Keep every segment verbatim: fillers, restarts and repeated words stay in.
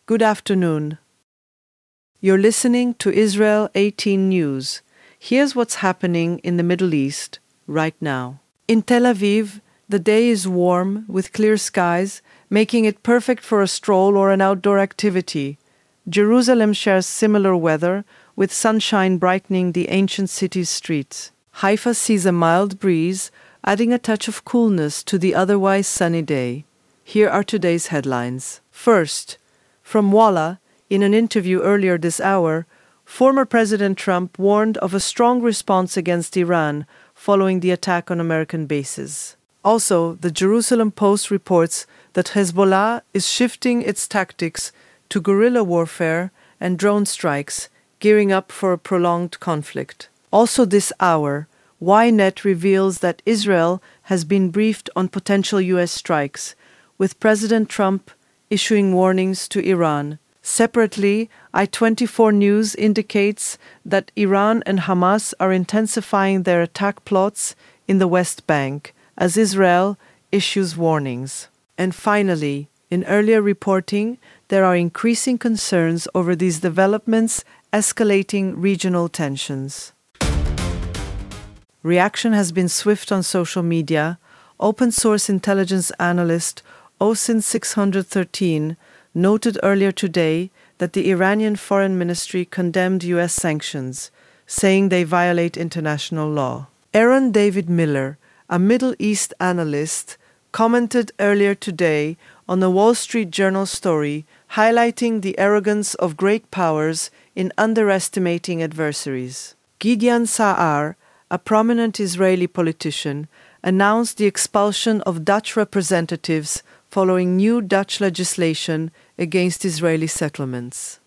Good afternoon. You're listening to Israel eighteen News. Here's what's happening in the Middle East right now. In Tel Aviv, the day is warm with clear skies, making it perfect for a stroll or an outdoor activity. Jerusalem shares similar weather, with sunshine brightening the ancient city's streets. Haifa sees a mild breeze, adding a touch of coolness to the otherwise sunny day. Here are today's headlines. First, from Walla, in an interview earlier this hour, former President Trump warned of a strong response against Iran following the attack on American bases. Also, the Jerusalem Post reports that Hezbollah is shifting its tactics to guerrilla warfare and drone strikes, gearing up for a prolonged conflict. Also this hour, Ynet reveals that Israel has been briefed on potential U S strikes, with President Trump issuing warnings to Iran. Separately, I twenty-four News indicates that Iran and Hamas are intensifying their attack plots in the West Bank, as Israel issues warnings. And finally, in earlier reporting, there are increasing concerns over these developments escalating regional tensions. Reaction has been swift on social media. Open-source intelligence analyst O S I N six thirteen noted earlier today that the Iranian Foreign Ministry condemned U S sanctions, saying they violate international law. Aaron David Miller, a Middle East analyst, commented earlier today on a Wall Street Journal story highlighting the arrogance of great powers in underestimating adversaries. Gideon Sa'ar, a prominent Israeli politician, announced the expulsion of Dutch representatives following new Dutch legislation against Israeli settlements.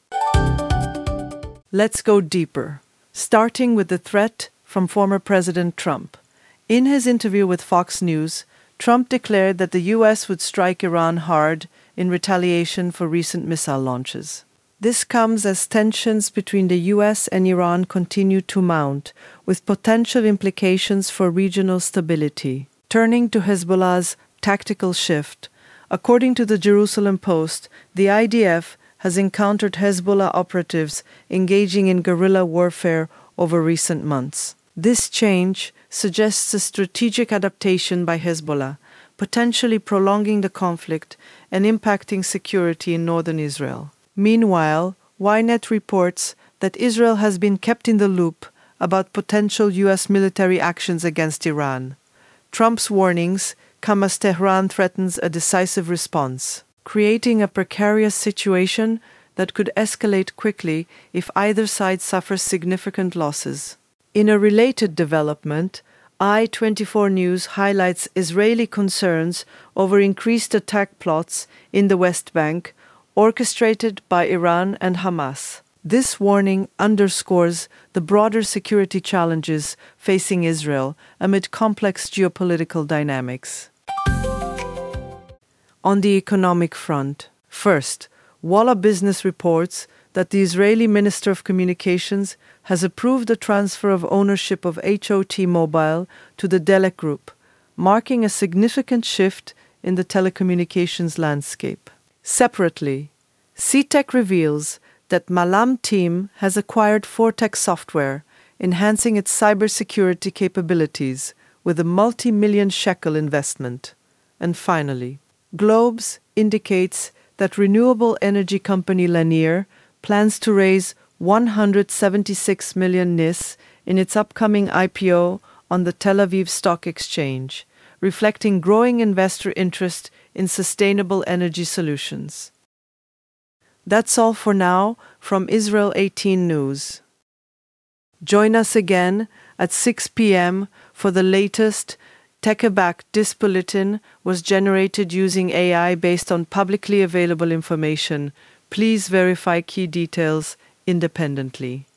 Let's go deeper, starting with the threat from former President Trump. In his interview with Fox News, Trump declared that the U S would strike Iran hard in retaliation for recent missile launches. This comes as tensions between the U S and Iran continue to mount, with potential implications for regional stability. Turning to Hezbollah's tactical shift, according to the Jerusalem Post, the I D F has encountered Hezbollah operatives engaging in guerrilla warfare over recent months. This change suggests a strategic adaptation by Hezbollah, potentially prolonging the conflict and impacting security in northern Israel. Meanwhile, Ynet reports that Israel has been kept in the loop about potential U S military actions against Iran. Trump's warnings come as Tehran threatens a decisive response, creating a precarious situation that could escalate quickly if either side suffers significant losses. In a related development, I twenty-four News highlights Israeli concerns over increased attack plots in the West Bank, orchestrated by Iran and Hamas. This warning underscores the broader security challenges facing Israel amid complex geopolitical dynamics. On the economic front, first, Walla Business reports that the Israeli Minister of Communications has approved the transfer of ownership of H O T Mobile to the Delek Group, marking a significant shift in the telecommunications landscape. Separately, C TEC reveals that Malam Team has acquired Fortex Software, enhancing its cybersecurity capabilities with a multi-million shekel investment. And finally, Globes indicates that renewable energy company Lanier plans to raise one hundred seventy-six million N I S in its upcoming I P O on the Tel Aviv Stock Exchange, reflecting growing investor interest in sustainable energy solutions. That's all for now from Israel eighteen News. Join us again at six p.m. for the latest Tech-Aback. This bulletin was generated using A I based on publicly available information. Please verify key details independently.